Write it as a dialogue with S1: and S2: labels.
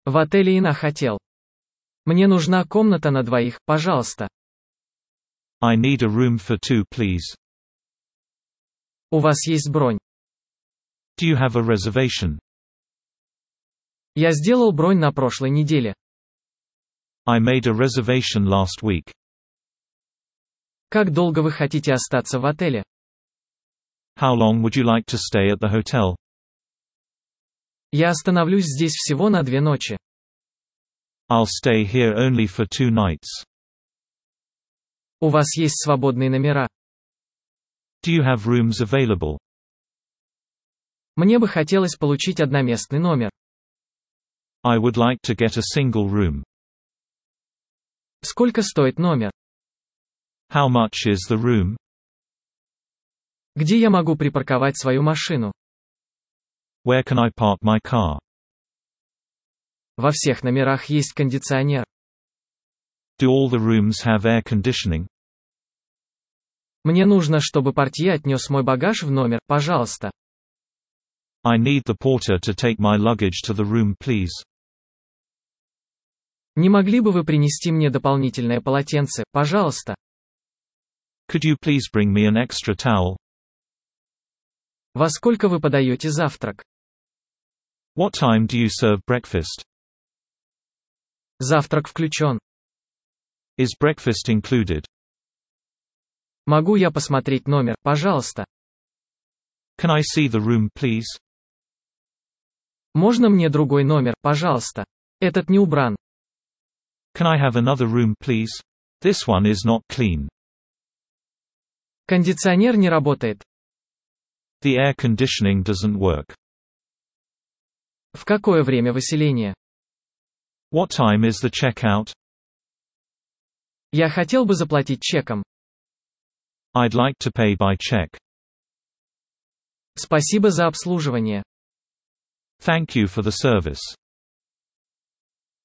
S1: В отеле Ина хотел. Мне нужна комната на двоих, пожалуйста.
S2: I need a room for two, please.
S1: У вас есть бронь.
S2: Do you have a reservation?
S1: Я сделал бронь на прошлой неделе.
S2: I made a reservation last week.
S1: Как долго вы хотите остаться в отеле?
S2: How long would you like to stay at the hotel?
S1: Я остановлюсь здесь всего на 2 ночи.
S2: I'll stay here only for 2 nights.
S1: У вас есть свободные номера.
S2: Do you have rooms available?
S1: Мне бы хотелось получить одноместный номер.
S2: I would like to get a single room.
S1: Сколько стоит номер?
S2: How much is the room?
S1: Где я могу припарковать свою машину?
S2: Where can I park my car?
S1: Во всех номерах есть кондиционер.
S2: Do all the rooms have air conditioning?
S1: Мне нужно, чтобы портье отнес мой багаж в номер, пожалуйста.
S2: I need the porter to take my luggage to the room, please.
S1: Не могли бы вы принести мне дополнительное полотенце, пожалуйста?
S2: Could you please bring me an extra towel?
S1: Во сколько вы подаете завтрак?
S2: What time do you serve breakfast?
S1: Завтрак включен.
S2: Is breakfast included?
S1: Могу я посмотреть номер, пожалуйста?
S2: Can I see the room, please?
S1: Можно мне другой номер, пожалуйста? Этот не убран.
S2: Can I have another room, please? This one is not clean.
S1: Кондиционер не работает.
S2: The air conditioning doesn't work.
S1: В какое время выселения?
S2: What time is the checkout?
S1: Я хотел бы заплатить чеком.
S2: I'd like to pay by check.
S1: Спасибо за обслуживание.
S2: Thank you for the service.